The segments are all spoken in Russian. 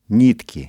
Нитки.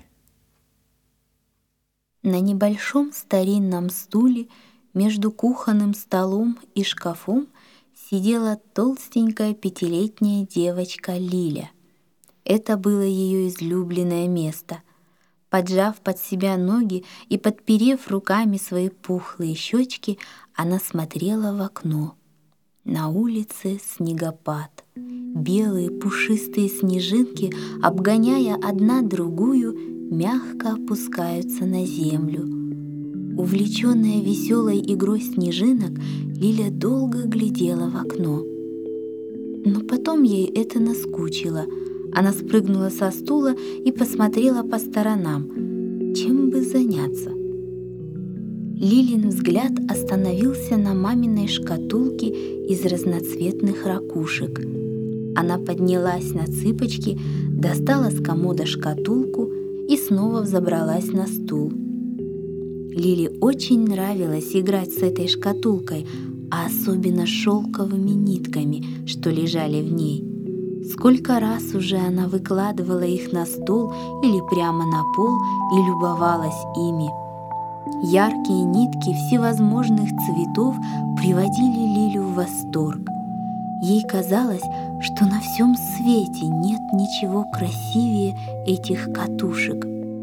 На небольшом старинном стуле между кухонным столом и шкафом сидела толстенькая пятилетняя девочка Лиля. Это было ее излюбленное место. Поджав под себя ноги и подперев руками свои пухлые щечки, она смотрела в окно. На улице снегопад. Белые пушистые снежинки, обгоняя одна другую, мягко опускаются на землю. Увлеченная веселой игрой снежинок, Лиля долго глядела в окно. Но потом ей это наскучило. Она спрыгнула со стула и посмотрела по сторонам. Чем бы заняться? Лилин взгляд остановился на маминой шкатулке из разноцветных ракушек. Она поднялась на цыпочки, достала с комода шкатулку и снова взобралась на стул. Лиле очень нравилось играть с этой шкатулкой, а особенно шелковыми нитками, что лежали в ней. Сколько раз уже она выкладывала их на стол или прямо на пол и любовалась ими. Яркие нитки всевозможных цветов приводили Лилю в восторг. Ей казалось, что на всем свете нет ничего красивее этих катушек.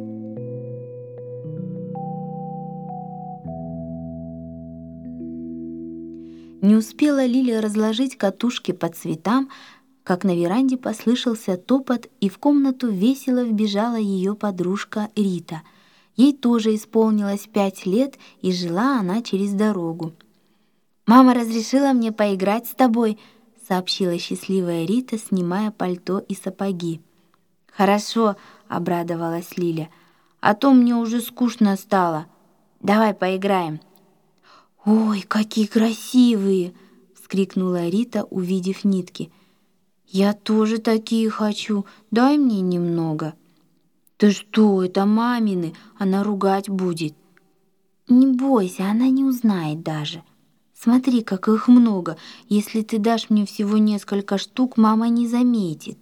Не успела Лиля разложить катушки по цветам, как на веранде послышался топот, и в комнату весело вбежала ее подружка Рита. Ей тоже исполнилось 5 лет, и жила она через дорогу. «Мама разрешила мне поиграть с тобой», — сообщила счастливая Рита, снимая пальто и сапоги. «Хорошо», — обрадовалась Лиля, — «а то мне уже скучно стало. Давай поиграем». «Ой, какие красивые!» — вскрикнула Рита, увидев нитки. «Я тоже такие хочу, дай мне немного». «Ты что, это мамины, она ругать будет». «Не бойся, она не узнает даже. Смотри, как их много. Если ты дашь мне всего несколько штук, мама не заметит».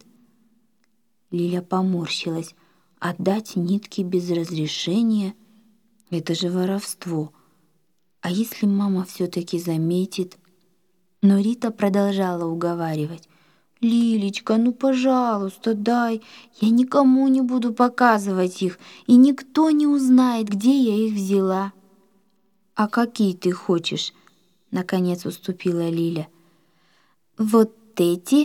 Лиля поморщилась. Отдать нитки без разрешения — это же воровство. А если мама все-таки заметит? Но Рита продолжала уговаривать. «Лилечка, ну, пожалуйста, дай. Я никому не буду показывать их, и никто не узнает, где я их взяла». «А какие ты хочешь?» — наконец уступила Лиля. «Вот эти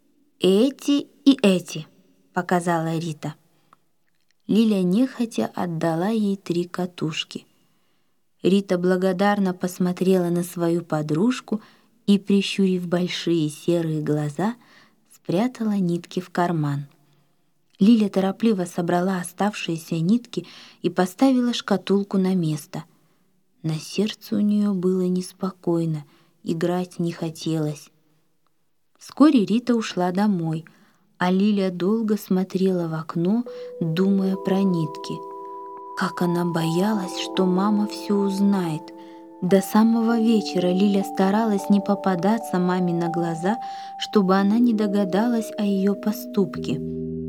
и эти», — показала Рита. Лиля нехотя отдала ей 3 катушки. Рита благодарно посмотрела на свою подружку и, прищурив большие серые глаза, спрятала нитки в карман. Лиля торопливо собрала оставшиеся нитки и поставила шкатулку на место. На сердце у нее было неспокойно, играть не хотелось. Вскоре Рита ушла домой, а Лиля долго смотрела в окно, думая про нитки. Как она боялась, что мама все узнает. До самого вечера Лиля старалась не попадаться маме на глаза, чтобы она не догадалась о ее поступке.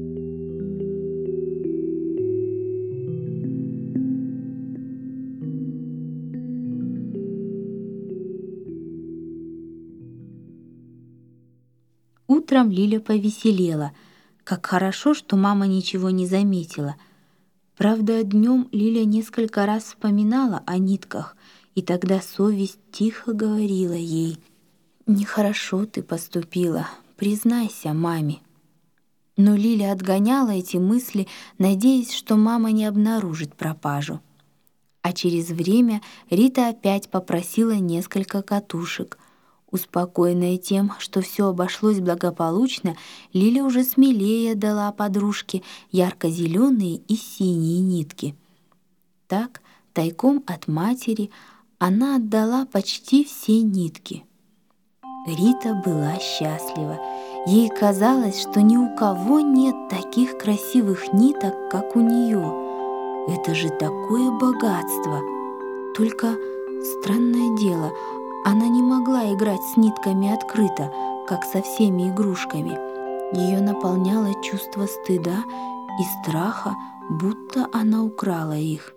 Утром Лиля повеселела. Как хорошо, что мама ничего не заметила. Правда, днем Лиля несколько раз вспоминала о нитках, и тогда совесть тихо говорила ей: «Нехорошо ты поступила, признайся маме». Но Лиля отгоняла эти мысли, надеясь, что мама не обнаружит пропажу. А через время Рита опять попросила несколько катушек. Успокоенная тем, что все обошлось благополучно, Лиля уже смелее дала подружке ярко-зеленые и синие нитки. Так, тайком от матери, она отдала почти все нитки. Рита была счастлива. Ей казалось, что ни у кого нет таких красивых ниток, как у нее. Это же такое богатство! Только странное дело, она не могла играть с нитками открыто, как со всеми игрушками. Ее наполняло чувство стыда и страха, будто она украла их.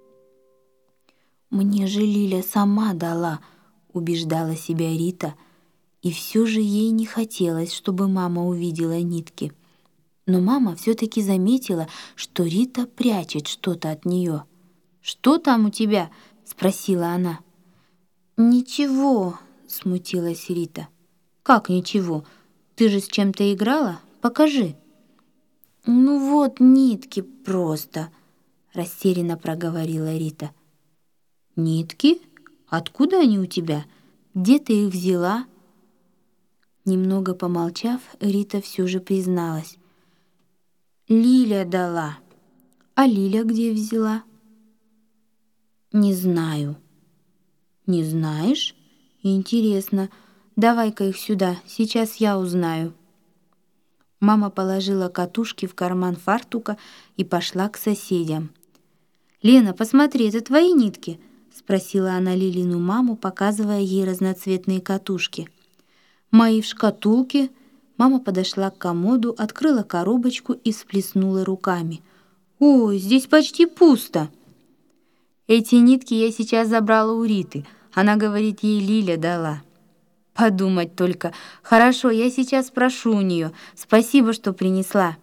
«Мне же Лиля сама дала», — убеждала себя Рита, и все же ей не хотелось, чтобы мама увидела нитки. Но мама все-таки заметила, что Рита прячет что-то от нее. «Что там у тебя?» — спросила она. «Ничего», — смутилась Рита. «Как ничего? Ты же с чем-то играла? Покажи». «Ну вот нитки просто», — растерянно проговорила Рита. «Нитки? Откуда они у тебя? Где ты их взяла?» Немного помолчав, Рита все же призналась. «Лиля дала». «А Лиля где взяла?» «Не знаю». «Не знаешь? Интересно. Давай-ка их сюда, сейчас я узнаю». Мама положила катушки в карман фартука и пошла к соседям. «Лена, посмотри, это твои нитки?» — спросила она Лилину маму, показывая ей разноцветные катушки. «Мои в шкатулке». Мама подошла к комоду, открыла коробочку и всплеснула руками. «Ой, здесь почти пусто!» «Эти нитки я сейчас забрала у Риты. Она говорит, ей Лиля дала». «Подумать только. Хорошо, я сейчас спрошу у нее. Спасибо, что принесла».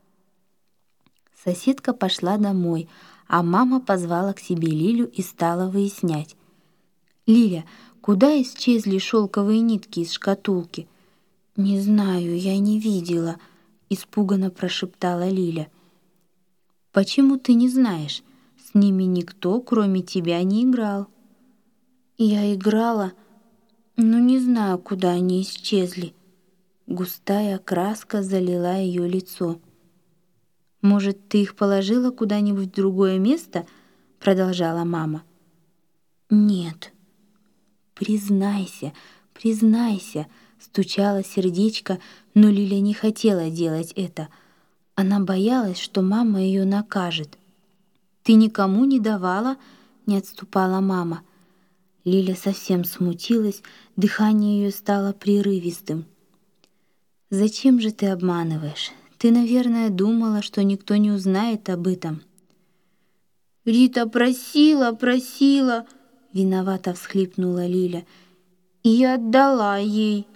Соседка пошла домой, а мама позвала к себе Лилю и стала выяснять. «Лиля, куда исчезли шелковые нитки из шкатулки?» «Не знаю, я не видела», — испуганно прошептала Лиля. «Почему ты не знаешь? С ними никто, кроме тебя, не играл». «Я играла, но не знаю, куда они исчезли». Густая краска залила ее лицо. «Может, ты их положила куда-нибудь в другое место?» — продолжала мама. «Нет». «Признайся, признайся», — стучало сердечко, но Лиля не хотела делать это. Она боялась, что мама ее накажет. «Ты никому не давала?» — не отступала мама. Лиля совсем смутилась, дыхание ее стало прерывистым. «Зачем же ты обманываешь? Ты, наверное, думала, что никто не узнает об этом». «Рита просила», — виновато всхлипнула Лиля, — «и я отдала ей».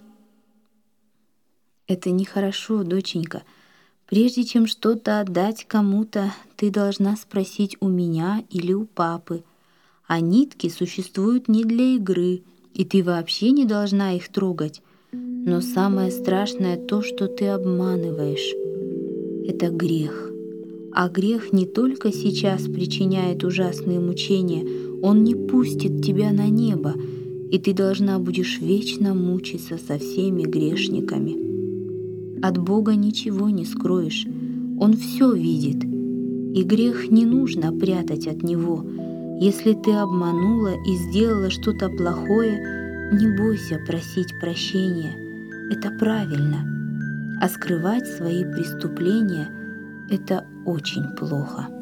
«Это нехорошо, доченька. Прежде чем что-то отдать кому-то, ты должна спросить у меня или у папы. А нитки существуют не для игры, и ты вообще не должна их трогать. Но самое страшное то, что ты обманываешь. Это грех. А грех не только сейчас причиняет ужасные мучения, он не пустит тебя на небо, и ты должна будешь вечно мучиться со всеми грешниками. От Бога ничего не скроешь, Он все видит, и грех не нужно прятать от Него. Если ты обманула и сделала что-то плохое, не бойся просить прощения, это правильно. А скрывать свои преступления — это очень плохо.